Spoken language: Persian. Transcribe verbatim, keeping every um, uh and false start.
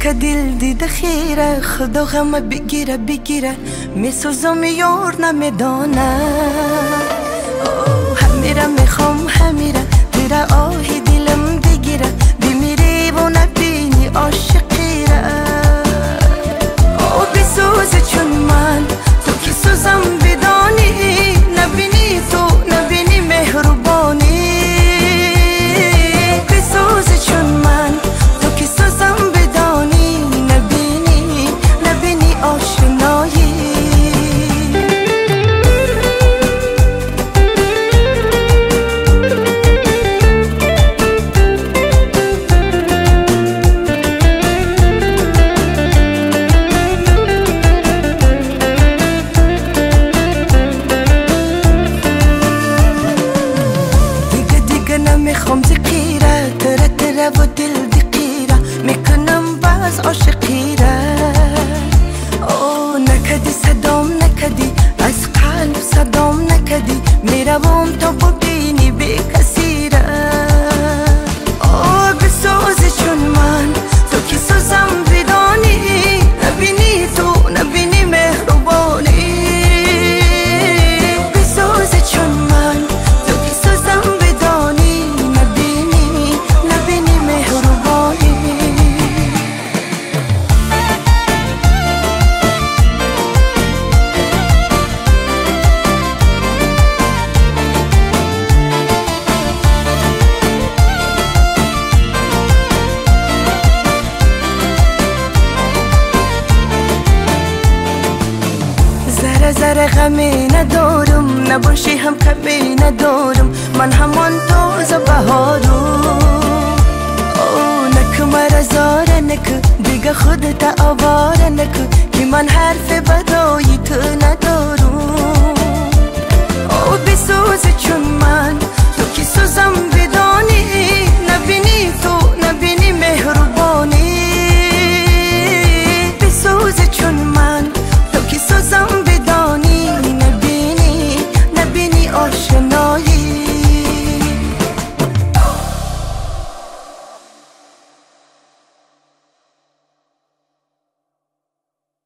که دل دیده خیره خدا غم بگیره بگیره میسوزم یار نمیدانه همیره میخوام همیره میره آهی دلم بگیره بمیری و نبینی عاشقی را بسوزه چون من تو که سوزم بدانی نبینی تو نبینی مهربانی بسوزه چون من تو که سوزم بدانی نبینی نبینی آشنایی میخوام زقیره تره تره و دل دقیره میکنم باز عاشقی را او نکدی صدام نکدی از قلب صدام نکدی میروم تو ببینی بی کسی را او بسوزی چون من تو که سوزم بدانی نبینی تو نبینی مهربانی بسوزی چون من تو که سوزم بدانی ذره غمی ندارم نباشی هم کمی ندارم من همان تازه بهارم او نکو مرا زاره نکو دیگه خودت آواره نکو که من حرف بدایی تو ندارم او بسوزه چون من